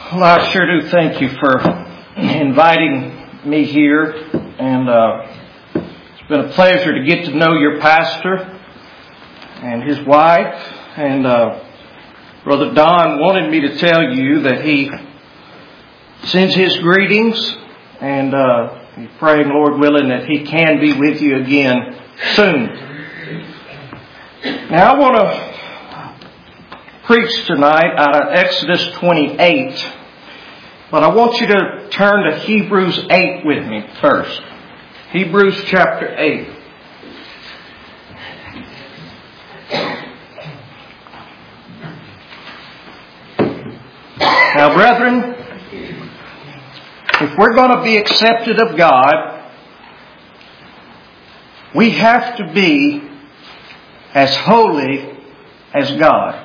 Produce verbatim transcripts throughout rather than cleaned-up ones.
Well, I sure do thank you for inviting me here, and uh, it's been a pleasure to get to know your pastor and his wife. And uh, Brother Don wanted me to tell you that he sends his greetings, and uh, he's praying, Lord willing, that he can be with you again soon. Now, I want to preach tonight out of Exodus twenty-eight. But I want you to turn to Hebrews eight with me first. Hebrews chapter eight. Now, brethren, if we're going to be accepted of God, we have to be as holy as God.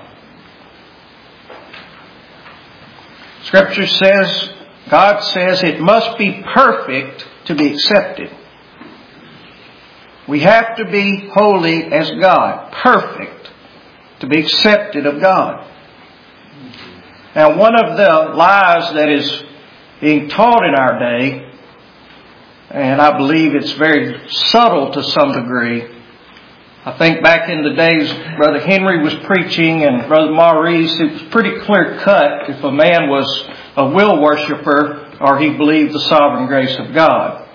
Scripture says, God says it must be perfect to be accepted. We have to be holy as God, perfect to be accepted of God. Now, one of the lies that is being taught in our day, and I believe it's very subtle to some degree. I think back in the days Brother Henry was preaching and Brother Maurice, it was pretty clear cut if a man was a will worshiper or he believed the sovereign grace of God.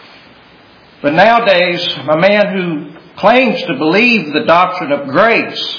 But nowadays, a man who claims to believe the doctrine of grace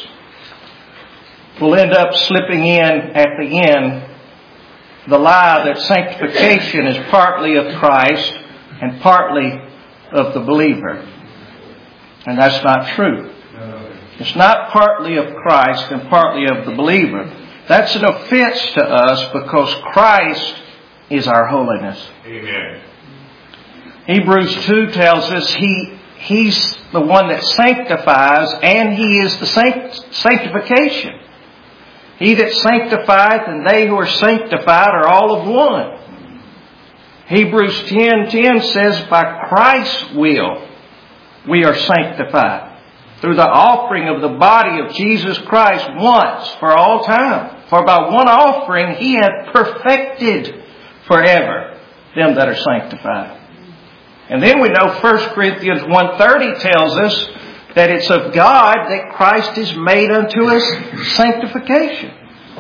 will end up slipping in at the end the lie that sanctification is partly of Christ and partly of the believer. And that's not true. It's not partly of Christ and partly of the believer. That's an offense to us because Christ is our holiness. Amen. Hebrews two tells us he He's the one that sanctifies, and He is the sanct- sanctification. He that sanctifieth and they who are sanctified are all of one. Hebrews ten ten says, by Christ's will we are sanctified through the offering of the body of Jesus Christ once for all time. For by one offering He hath perfected forever them that are sanctified. And then we know First Corinthians one thirty tells us that it's of God that Christ is made unto us sanctification.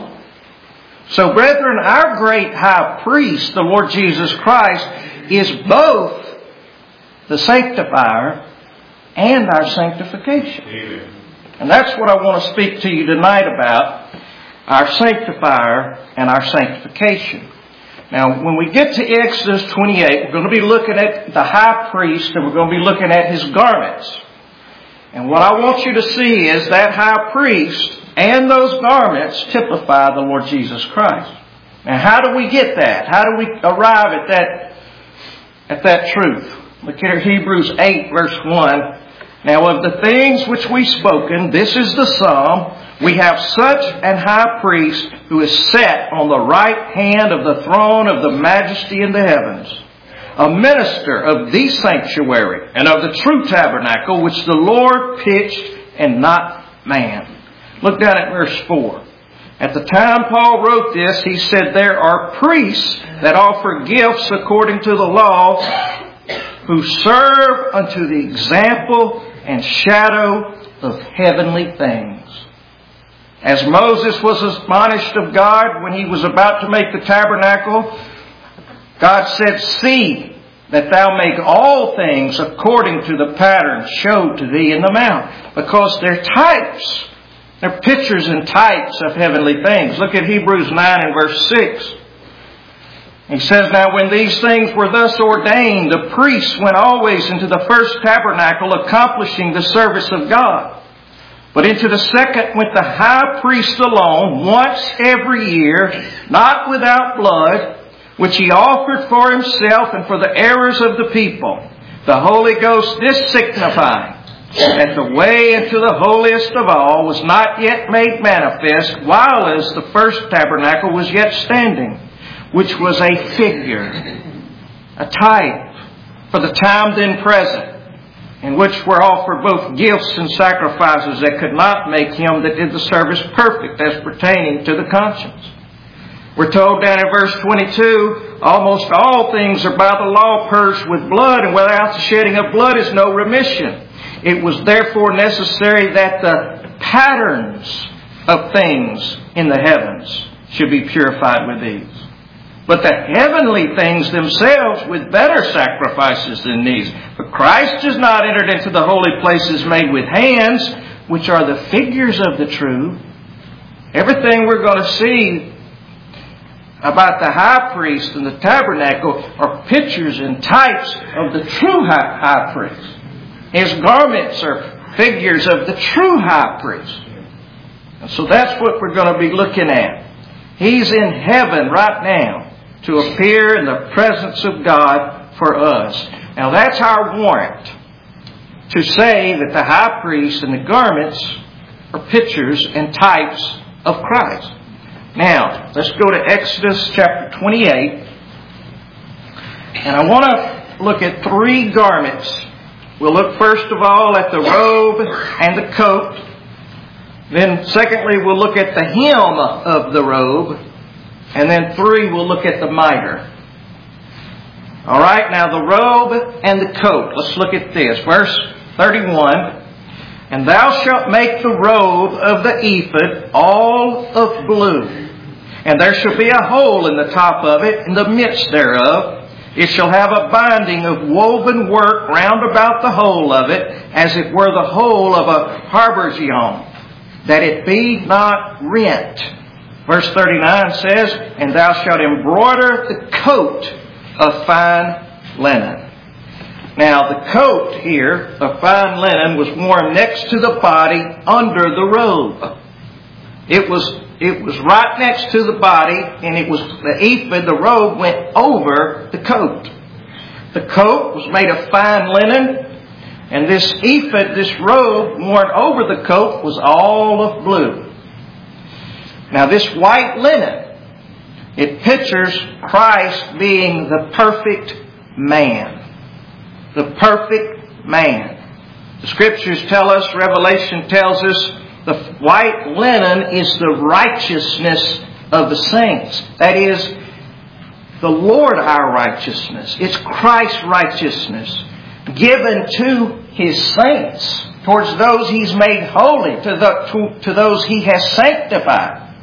So, brethren, our great high priest, the Lord Jesus Christ, is both the sanctifier and our sanctification. Amen. And that's what I want to speak to you tonight about, our sanctifier and our sanctification. Now, when we get to Exodus twenty-eight, we're going to be looking at the high priest and we're going to be looking at his garments. And what I want you to see is that high priest and those garments typify the Lord Jesus Christ. Now, how do we get that? How do we arrive at that, at that truth? Look at Hebrews eight, verse one. Now, of the things which we've spoken, this is the sum. We have such an high priest who is set on the right hand of the throne of the majesty in the heavens, a minister of the sanctuary and of the true tabernacle which the Lord pitched and not man. Look down at verse four. At the time Paul wrote this, he said, there are priests that offer gifts according to the law, who serve unto the example and shadow of heavenly things. As Moses was admonished of God when he was about to make the tabernacle, God said, see that thou make all things according to the pattern showed to thee in the mount. Because they're types. They're pictures and types of heavenly things. Look at Hebrews nine and verse six. He says, now when these things were thus ordained, the priests went always into the first tabernacle, accomplishing the service of God. But into the second went the high priest alone, once every year, not without blood, which he offered for himself and for the errors of the people. The Holy Ghost this signifying, that the way into the holiest of all was not yet made manifest, while as the first tabernacle was yet standing, which was a figure, a type for the time then present, in which were offered both gifts and sacrifices that could not make him that did the service perfect as pertaining to the conscience. We're told down in verse twenty-two, almost all things are by the law purged with blood, and without the shedding of blood is no remission. It was therefore necessary that the patterns of things in the heavens should be purified with these. But the heavenly things themselves with better sacrifices than these. For Christ has not entered into the holy places made with hands, which are the figures of the true. Everything we're going to see about the high priest and the tabernacle are pictures and types of the true high, high priest. His garments are figures of the true high priest. And so that's what we're going to be looking at. He's in heaven right now to appear in the presence of God for us. Now that's our warrant to say that the high priest and the garments are pictures and types of Christ. Now, let's go to Exodus chapter twenty-eight. And I want to look at three garments. We'll look first of all at the robe and the coat. Then secondly, we'll look at the hem of the robe. And then three, we'll look at the mitre. All right, now the robe and the coat. Let's look at this. Verse thirty-one. And thou shalt make the robe of the ephod all of blue. And there shall be a hole in the top of it, in the midst thereof. It shall have a binding of woven work round about the whole of it, as it were the whole of a habergeon, that it be not rent. Verse thirty-nine says, And thou shalt embroider the coat of fine linen. Now, the coat here of fine linen was worn next to the body under the robe. It was, it was right next to the body, and it was the ephod, the robe, went over the coat. The coat was made of fine linen, and this ephod, this robe worn over the coat, was all of blue. Now, this white linen, it pictures Christ being the perfect man. The perfect man. The Scriptures tell us, Revelation tells us, the white linen is the righteousness of the saints. That is, the Lord our righteousness. It's Christ's righteousness given to His saints, towards those He's made holy, to, the, to, to those He has sanctified.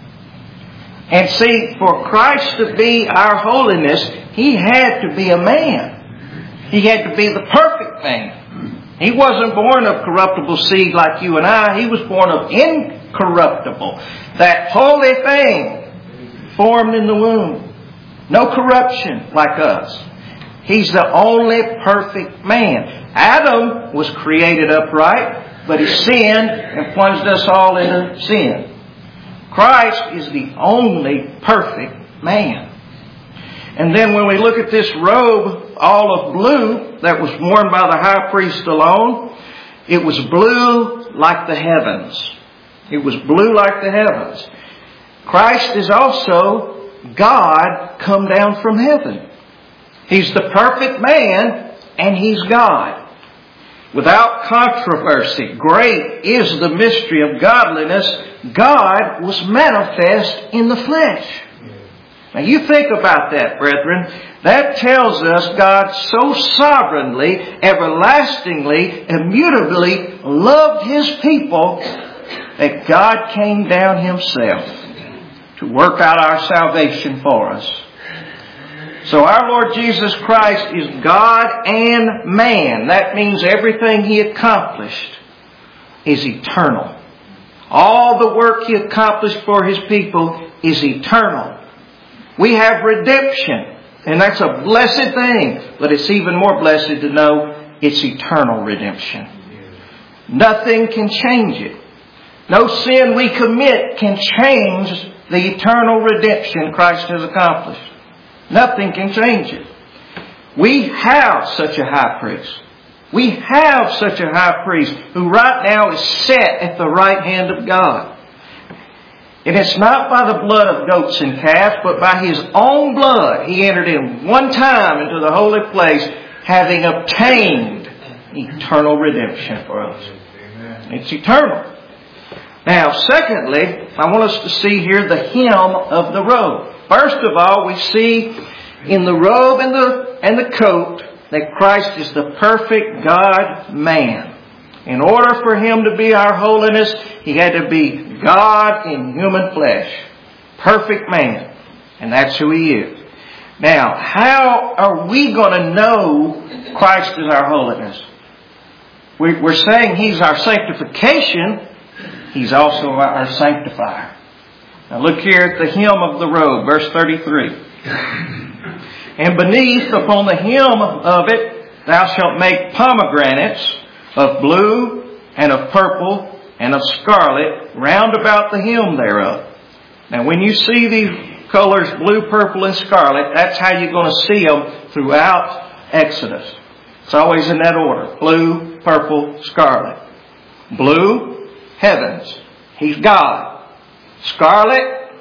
And see, for Christ to be our holiness, He had to be a man. He had to be the perfect man. He wasn't born of corruptible seed like you and I. He was born of incorruptible. That holy thing formed in the womb. No corruption like us. He's the only perfect man. Adam was created upright, but he sinned and plunged us all into sin. Christ is the only perfect man. And then when we look at this robe, all of blue, that was worn by the high priest alone, it was blue like the heavens. It was blue like the heavens. Christ is also God come down from heaven. He's the perfect man, and He's God. Without controversy, great is the mystery of godliness. God was manifest in the flesh. Now you think about that, brethren. That tells us God so sovereignly, everlastingly, immutably loved His people that God came down Himself to work out our salvation for us. So our Lord Jesus Christ is God and man. That means everything He accomplished is eternal. All the work He accomplished for His people is eternal. We have redemption, and that's a blessed thing, but it's even more blessed to know it's eternal redemption. Nothing can change it. No sin we commit can change the eternal redemption Christ has accomplished. Nothing can change it. We have such a high priest. We have such a high priest who right now is set at the right hand of God. And it's not by the blood of goats and calves, but by His own blood He entered in one time into the holy place, having obtained eternal redemption for us. It's eternal. Now, secondly, I want us to see here the hem of the robe. First of all, we see in the robe and the, and the coat that Christ is the perfect God-man. In order for Him to be our holiness, He had to be God in human flesh. Perfect man. And that's who He is. Now, how are we going to know Christ is our holiness? We're saying He's our sanctification. He's also our sanctifier. Now look here at the hem of the robe, verse thirty-three. And beneath, upon the hem of it, thou shalt make pomegranates of blue and of purple and of scarlet round about the hem thereof. Now when you see these colors, blue, purple, and scarlet, that's how you're going to see them throughout Exodus. It's always in that order. Blue, purple, scarlet. Blue, heavens. He's God. Scarlet,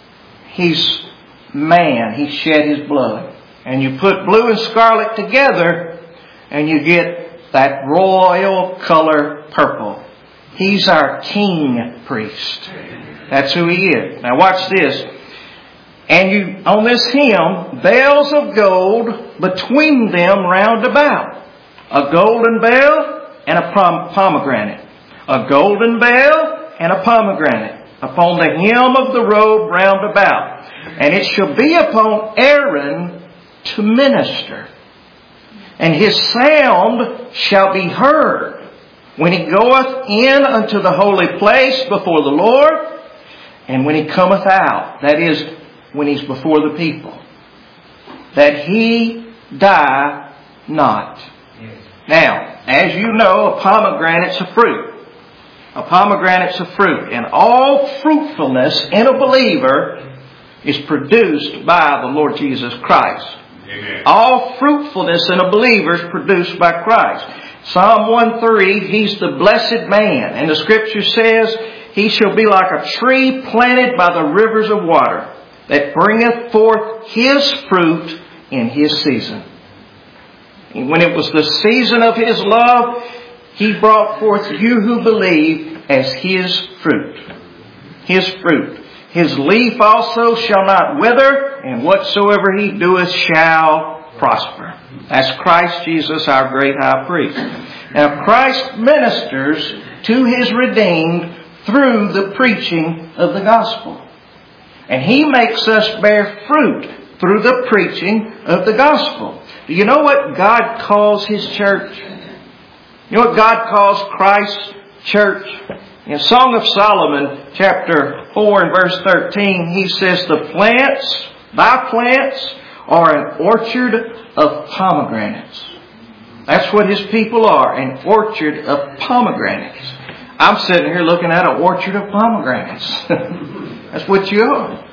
He's man. He shed His blood. And you put blue and scarlet together and you get that royal color purple. He's our king priest. That's who He is. Now watch this. And you, on this hem, bells of gold between them round about. A golden bell and a pomegranate. A golden bell and a pomegranate. Upon the hem of the robe round about. And it shall be upon Aaron to minister. And his sound shall be heard when he goeth in unto the holy place before the Lord, and when he cometh out. That is, when he's before the people. That he die not. Yes. Now, as you know, a pomegranate's a fruit. A pomegranate's a fruit. And all fruitfulness in a believer is produced by the Lord Jesus Christ. Amen. All fruitfulness in a believer is produced by Christ. Psalm one three, He's the blessed man. And the Scripture says, He shall be like a tree planted by the rivers of water, that bringeth forth His fruit in His season. And when it was the season of His love, He brought forth you who believe as His fruit. His fruit. His leaf also shall not wither, and whatsoever He doeth shall prosper. That's Christ Jesus, our great high priest. Now Christ ministers to His redeemed through the preaching of the gospel. And He makes us bear fruit through the preaching of the gospel. Do you know what God calls His church? You know what God calls Christ's church? In Song of Solomon, chapter four and verse thirteen, he says, the plants, thy plants, are an orchard of pomegranates. That's what His people are, an orchard of pomegranates. I'm sitting here looking at an orchard of pomegranates. That's what you are.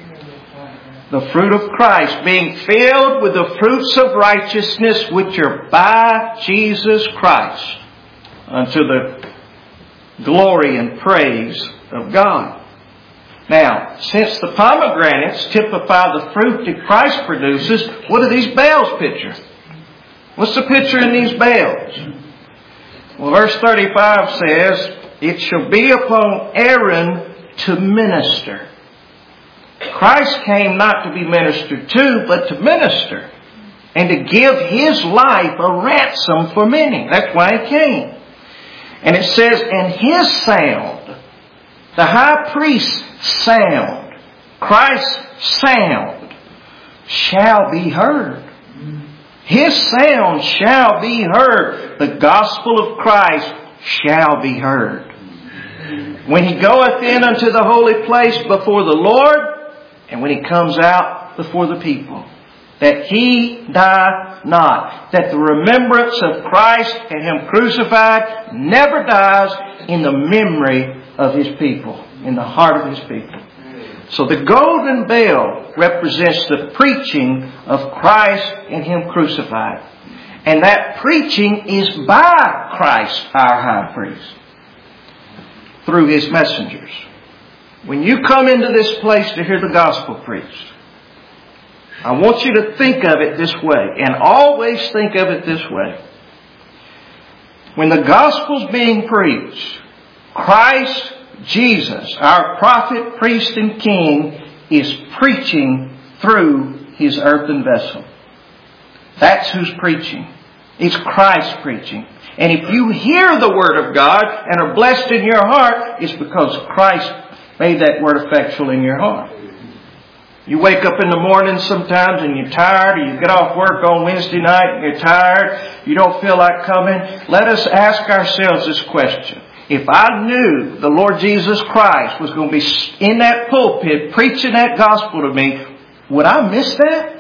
The fruit of Christ, being filled with the fruits of righteousness which are by Jesus Christ, unto the glory and praise of God. Now, since the pomegranates typify the fruit that Christ produces, what do these bells picture? What's the picture in these bells? Well, verse thirty-five says, it shall be upon Aaron to minister. Christ came not to be ministered to, but to minister. And to give His life a ransom for many. That's why He came. And it says, and His sound, the high priest's sound, Christ's sound, shall be heard. His sound shall be heard. The gospel of Christ shall be heard. When He goeth in unto the holy place before the Lord, and when He comes out before the people. That He die not. That the remembrance of Christ and Him crucified never dies in the memory of His people. In the heart of His people. So the golden bell represents the preaching of Christ and Him crucified. And that preaching is by Christ, our high priest. Through His messengers. When you come into this place to hear the gospel preached, I want you to think of it this way, and always think of it this way. When the gospel's being preached, Christ Jesus, our prophet, priest, and king, is preaching through His earthen vessel. That's who's preaching. It's Christ preaching. And if you hear the Word of God and are blessed in your heart, it's because Christ made that Word effectual in your heart. You wake up in the morning sometimes and you're tired, or you get off work on Wednesday night and you're tired, you don't feel like coming. Let us ask ourselves this question. If I knew the Lord Jesus Christ was going to be in that pulpit preaching that gospel to me, would I miss that?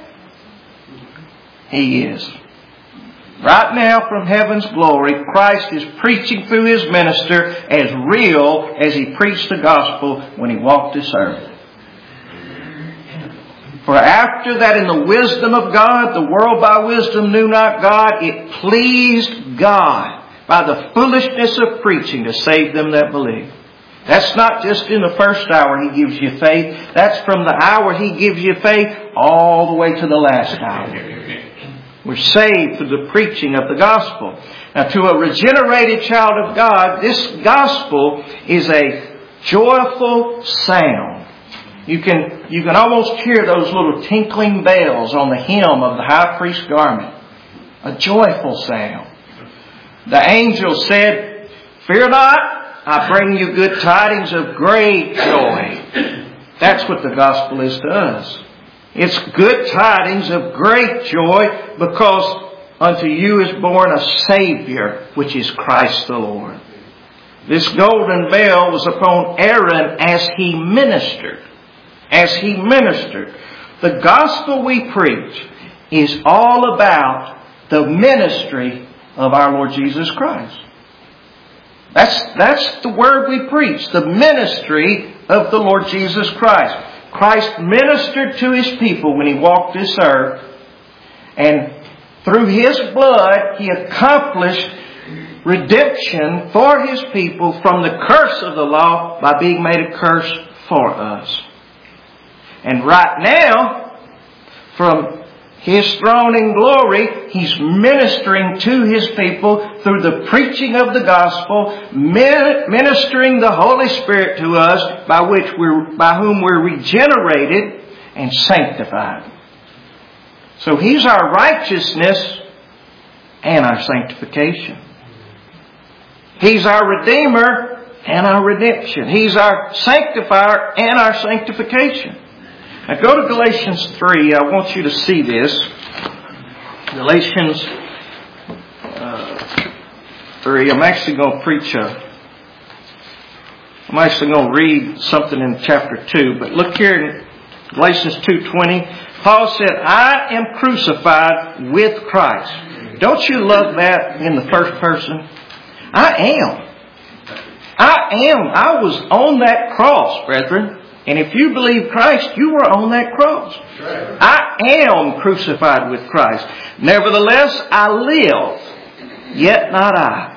He is. Right now from heaven's glory, Christ is preaching through His minister as real as He preached the gospel when He walked this earth. For after that in the wisdom of God, the world by wisdom knew not God, it pleased God by the foolishness of preaching to save them that believe. That's not just in the first hour He gives you faith. That's from the hour He gives you faith all the way to the last hour. We're saved through the preaching of the gospel. Now, to a regenerated child of God, this gospel is a joyful sound. You can, you can almost hear those little tinkling bells on the hem of the high priest's garment. A joyful sound. The angel said, "Fear not, I bring you good tidings of great joy." That's what the gospel is to us. It's good tidings of great joy because unto you is born a Savior, which is Christ the Lord. This golden veil was upon Aaron as he ministered. As he ministered. The gospel we preach is all about the ministry of our Lord Jesus Christ. That's, that's the word we preach. The ministry of the Lord Jesus Christ. Christ ministered to His people when He walked this earth. And through His blood, He accomplished redemption for His people from the curse of the law by being made a curse for us. And right now, from His throne in glory, He's ministering to His people through the preaching of the gospel, ministering the Holy Spirit to us, by which we're, by whom we're regenerated and sanctified. So He's our righteousness and our sanctification. He's our Redeemer and our redemption. He's our sanctifier and our sanctification. Now go to Galatians three. I want you to see this. Galatians uh, three. I'm actually going to preach a... I'm actually going to read something in chapter two. But look here in Galatians two twenty. Paul said, "I am crucified with Christ." Don't you love that in the first person? I am. I am. I was on that cross, brethren. And if you believe Christ, you were on that cross. I am crucified with Christ. Nevertheless, I live, yet not I.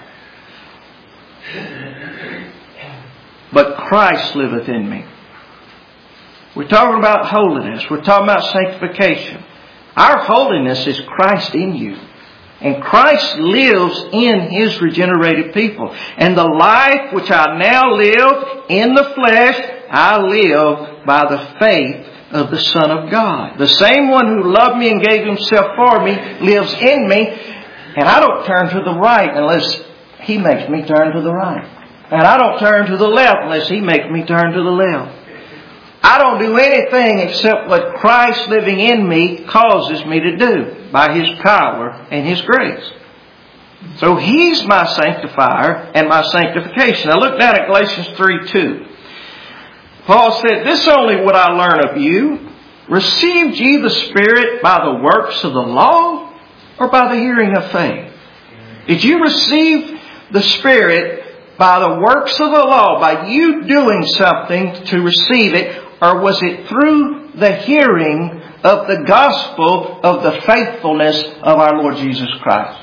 But Christ liveth in me. We're talking about holiness. We're talking about sanctification. Our holiness is Christ in you. And Christ lives in His regenerated people. And the life which I now live in the flesh, I live by the faith of the Son of God. The same one who loved me and gave Himself for me lives in me. And I don't turn to the right unless He makes me turn to the right. And I don't turn to the left unless He makes me turn to the left. I don't do anything except what Christ living in me causes me to do by His power and His grace. So He's my sanctifier and my sanctification. Now look down at Galatians three two. Paul said, "This only would I learn of you. Received ye the Spirit by the works of the law or by the hearing of faith?" Did you receive the Spirit by the works of the law, by you doing something to receive it, or was it through the hearing of the gospel of the faithfulness of our Lord Jesus Christ?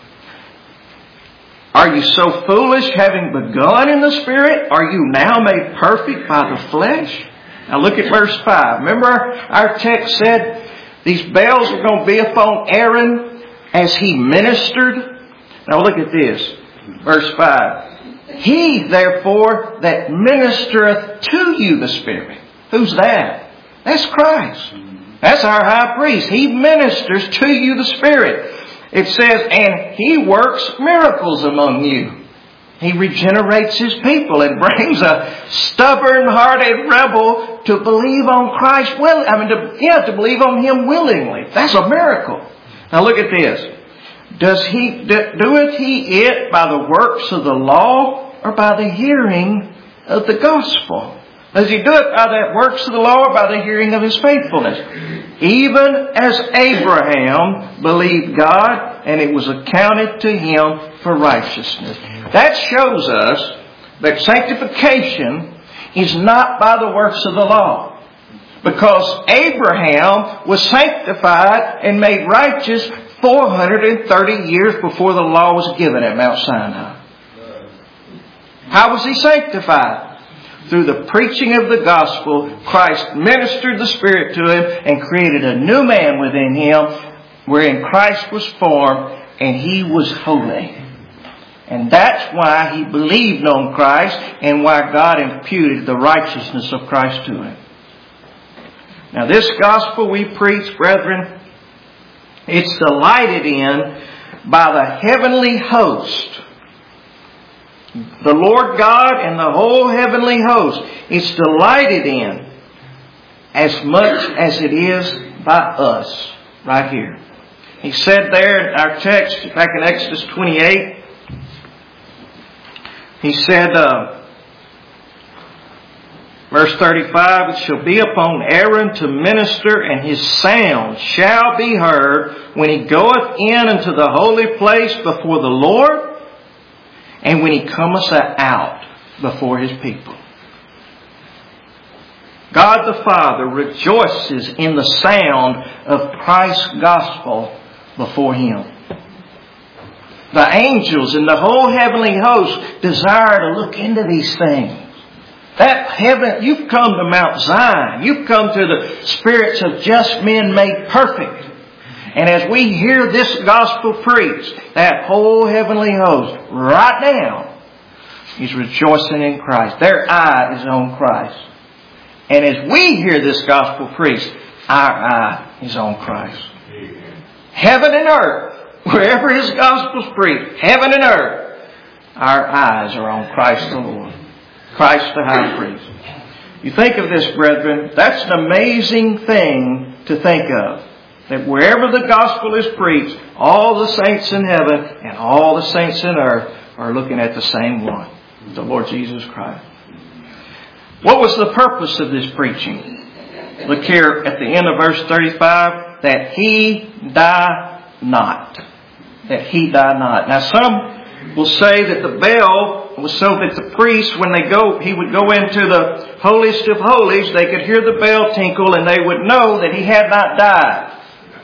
Are you so foolish, having begun in the Spirit? Are you now made perfect by the flesh? Now look at verse five. Remember our text said these bells were going to be upon Aaron as he ministered? Now look at this. Verse five. "He therefore that ministereth to you the Spirit." Who's that? That's Christ. That's our high priest. He ministers to you the Spirit. It says, and He works miracles among you. He regenerates His people and brings a stubborn-hearted rebel to believe on Christ. Will I mean, to, yeah, to believe on Him willingly. That's a miracle. Now look at this. Does He doeth He it by the works of the law or by the hearing of the gospel? Does He do it by the works of the law or by the hearing of His faithfulness? Even as Abraham believed God, and it was accounted to him for righteousness. That shows us that sanctification is not by the works of the law. Because Abraham was sanctified and made righteous four hundred thirty years before the law was given at Mount Sinai. How was he sanctified? Through the preaching of the gospel, Christ ministered the Spirit to him and created a new man within him, wherein Christ was formed and he was holy. And that's why he believed on Christ and why God imputed the righteousness of Christ to him. Now this gospel we preach, brethren, it's delighted in by the heavenly host. The Lord God and the whole heavenly host. It's delighted in as much as it is by us right here. He said there in our text back in Exodus twenty-eight, He said, uh, verse thirty-five, it shall be upon Aaron to minister, and his sound shall be heard when he goeth in into the holy place before the Lord, and when He cometh out before His people. God the Father rejoices in the sound of Christ's gospel before Him. The angels and the whole heavenly host desire to look into these things. That heaven, you've come to Mount Zion. You've come to the spirits of just men made perfect. And as we hear this gospel preached, that whole heavenly host right now is rejoicing in Christ. Their eye is on Christ. And as we hear this gospel preached, our eye is on Christ. Amen. Heaven and earth, wherever His gospel is preached, heaven and earth, our eyes are on Christ the Lord. Christ the high priest. You think of this, brethren, that's an amazing thing to think of. That wherever the gospel is preached, all the saints in heaven and all the saints in earth are looking at the same one, the Lord Jesus Christ. What was the purpose of this preaching? Look here at the end of verse thirty-five, that He die not. That He die not. Now some will say that the bell was so that the priest, when they go, he would go into the holiest of holies, they could hear the bell tinkle and they would know that he had not died.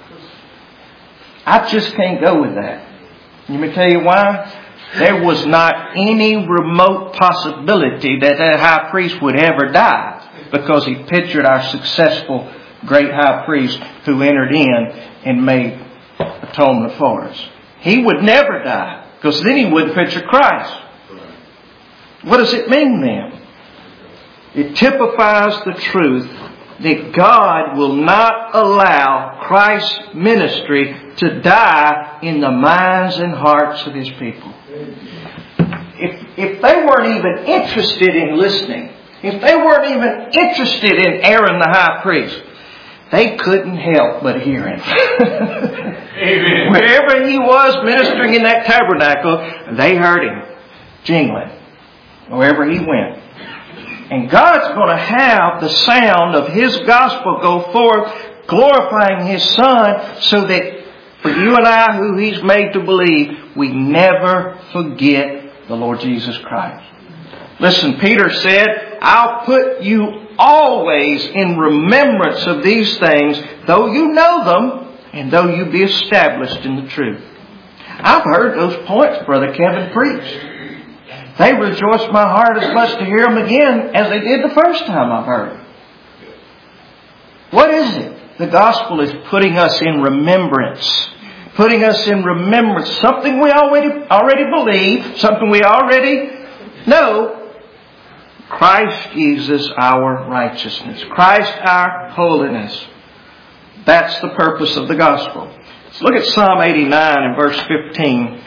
I just can't go with that. Let me tell you why. There was not any remote possibility that that high priest would ever die, because he pictured our successful great high priest who entered in and made atonement for us. He would never die, because then he wouldn't picture Christ. What does it mean then? It typifies the truth that God will not allow Christ's ministry to die in the minds and hearts of His people. If, if they weren't even interested in listening, if they weren't even interested in Aaron the high priest, they couldn't help but hear him. Amen. Wherever he was ministering in that tabernacle, they heard him jingling wherever he went. And God's going to have the sound of His gospel go forth, glorifying His Son, so that for you and I, who He's made to believe, we never forget the Lord Jesus Christ. Listen, Peter said, I'll put you always in remembrance of these things, though you know them, and though you be established in the truth. I've heard those points Brother Kevin preached. They rejoiced my heart as much to hear them again as they did the first time I've heard them. What is it? The gospel is putting us in remembrance. Putting us in remembrance. Something we already already believe. Something we already know. Christ Jesus our righteousness. Christ our holiness. That's the purpose of the gospel. Let's look at Psalm eighty-nine and verse fifteen.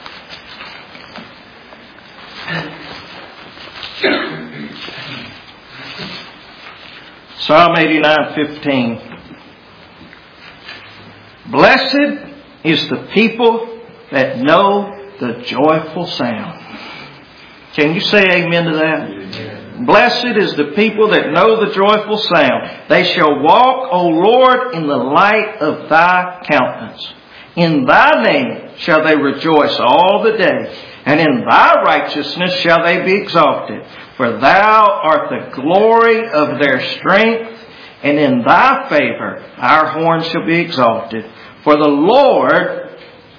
Psalm eighty-nine fifteen. Blessed is the people that know the joyful sound. Can you say amen to that? Amen. Blessed is the people that know the joyful sound. They shall walk, O Lord, in the light of Thy countenance. In Thy name shall they rejoice all the day, and in Thy righteousness shall they be exalted. For Thou art the glory of their strength, and in Thy favor our horn shall be exalted. For the Lord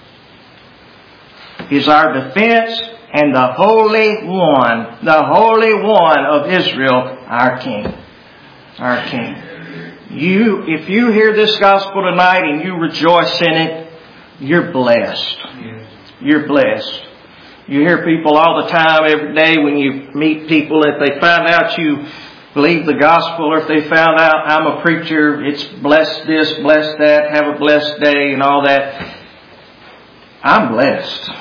is our defense, and the Holy One, the Holy One of Israel, our King. Our King. You, if you hear this gospel tonight and you rejoice in it, you're blessed. You're blessed. You hear people all the time, every day, when you meet people, if they find out you believe the gospel, or if they found out I'm a preacher, it's bless this, bless that, have a blessed day, and all that. I'm blessed.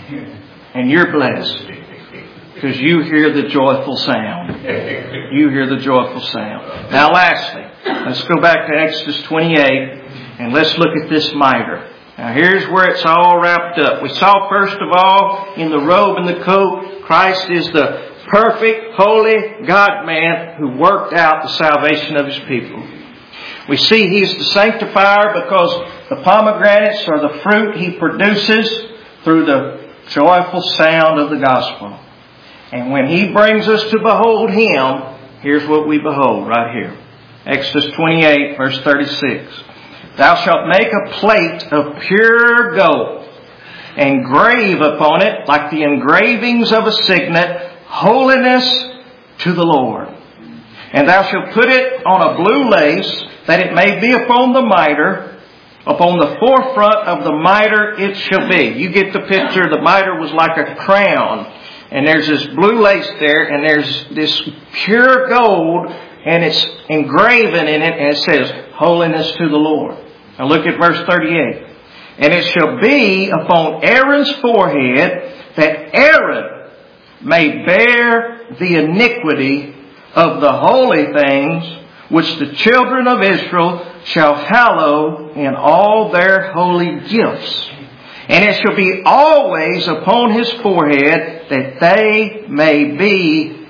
And you're blessed. Because you hear the joyful sound. You hear the joyful sound. Now lastly, let's go back to Exodus twenty-eight, and let's look at this mitre. Now here's where it's all wrapped up. We saw first of all, in the robe and the coat, Christ is the perfect, holy God-man who worked out the salvation of His people. We see He's the sanctifier because the pomegranates are the fruit He produces through the joyful sound of the gospel. And when He brings us to behold Him, here's what we behold right here. Exodus twenty-eight, verse thirty-six. Thou shalt make a plate of pure gold, and grave upon it, like the engravings of a signet, holiness to the Lord. And thou shalt put it on a blue lace, that it may be upon the mitre. Upon the forefront of the mitre it shall be. You get the picture. The mitre was like a crown. And there's this blue lace there, and there's this pure gold, and it's engraven in it, and it says, holiness to the Lord. Now look at verse thirty-eight. And it shall be upon Aaron's forehead, that Aaron may bear the iniquity of the holy things, which the children of Israel shall hallow in all their holy gifts. And it shall be always upon his forehead, that they may be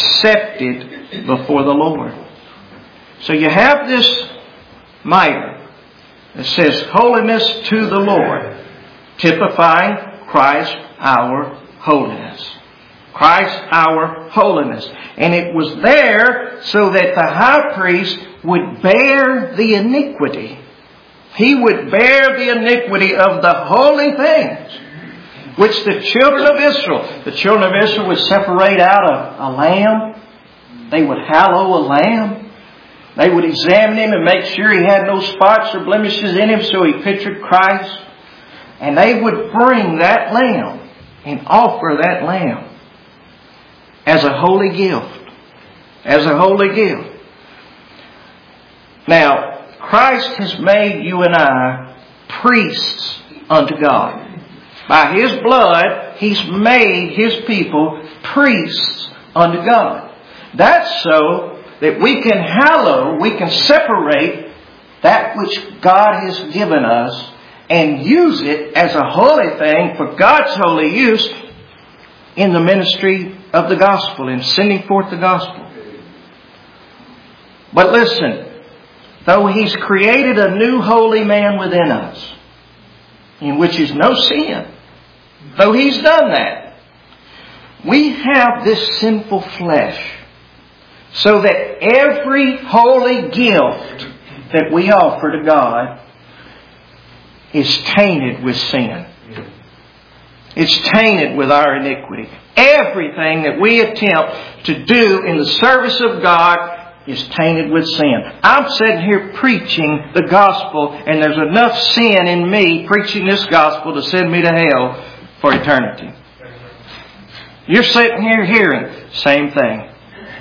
accepted before the Lord. So you have this mitre that says, holiness to the Lord, typifying Christ our holiness. Christ our holiness. And it was there so that the high priest would bear the iniquity. He would bear the iniquity of the holy things, which the children of Israel, the children of Israel would separate out a, a lamb. They would hallow a lamb. They would examine him and make sure he had no spots or blemishes in him, so he pictured Christ. And they would bring that lamb and offer that lamb as a holy gift. As a holy gift. Now, Christ has made you and I priests unto God. By His blood, He's made His people priests unto God. That's so that we can hallow, we can separate that which God has given us and use it as a holy thing for God's holy use in the ministry of the gospel, in sending forth the gospel. But listen, though He's created a new holy man within us, in which is no sin, though He's done that, we have this sinful flesh, so that every holy gift that we offer to God is tainted with sin. It's tainted with our iniquity. Everything that we attempt to do in the service of God is tainted with sin. I'm sitting here preaching the gospel, and there's enough sin in me preaching this gospel to send me to hell for eternity. You're sitting here hearing, same thing.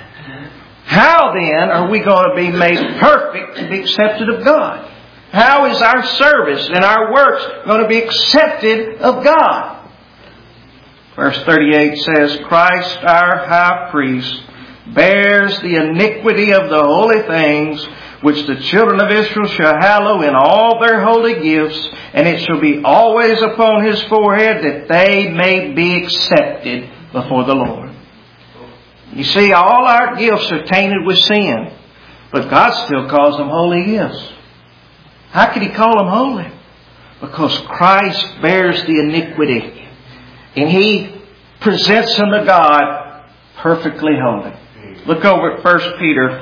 How then are we going to be made perfect to be accepted of God? How is our service and our works going to be accepted of God? Verse thirty-eight says, Christ our high priest bears the iniquity of the holy things, which the children of Israel shall hallow in all their holy gifts, and it shall be always upon his forehead, that they may be accepted before the Lord. You see, all our gifts are tainted with sin, but God still calls them holy gifts. How could He call them holy? Because Christ bears the iniquity, and He presents them to God perfectly holy. Look over at First Peter.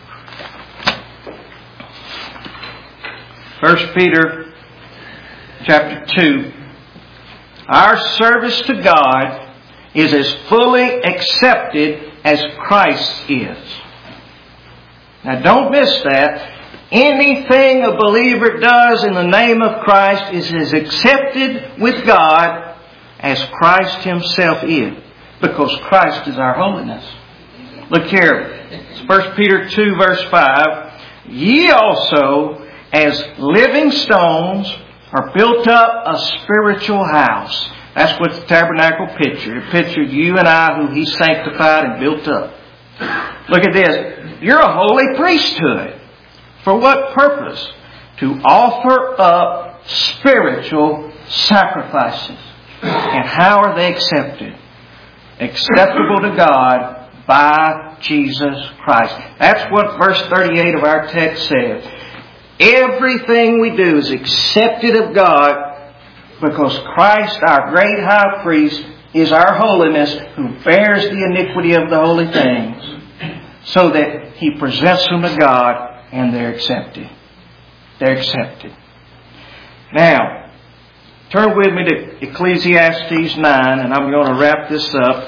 First Peter chapter two. Our service to God is as fully accepted as Christ is. Now don't miss that. Anything a believer does in the name of Christ is as accepted with God as Christ Himself is. Because Christ is our holiness. Look here. It's First Peter two verse five. Ye also, as living stones, are built up a spiritual house. That's what the tabernacle pictured. It pictured you and I, who He sanctified and built up. Look at this. You're a holy priesthood. For what purpose? To offer up spiritual sacrifices. And how are they accepted? Acceptable to God by Jesus Christ. That's what verse thirty-eight of our text says. Everything we do is accepted of God because Christ, our great high priest, is our holiness, who bears the iniquity of the holy things, so that He presents them to God and they're accepted. They're accepted. Now, turn with me to Ecclesiastes nine, and I'm going to wrap this up.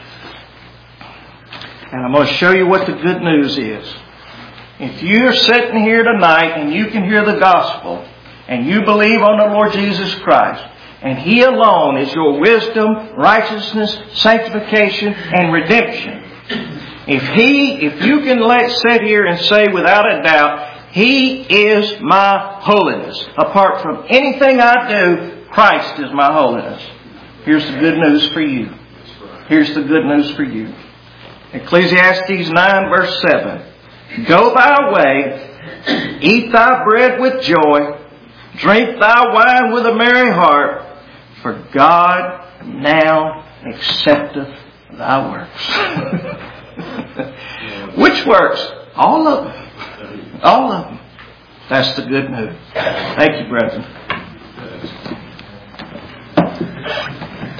And I'm going to show you what the good news is. If you're sitting here tonight and you can hear the gospel, and you believe on the Lord Jesus Christ, and He alone is your wisdom, righteousness, sanctification, and redemption. If He, if you can let sit here and say without a doubt, He is my holiness. Apart from anything I do, Christ is my holiness. Here's the good news for you. Here's the good news for you. Ecclesiastes nine verse seven. Go thy way, eat thy bread with joy, drink thy wine with a merry heart, for God now accepteth thy works. Which works? All of them. All of them. That's the good news. Thank you, brethren.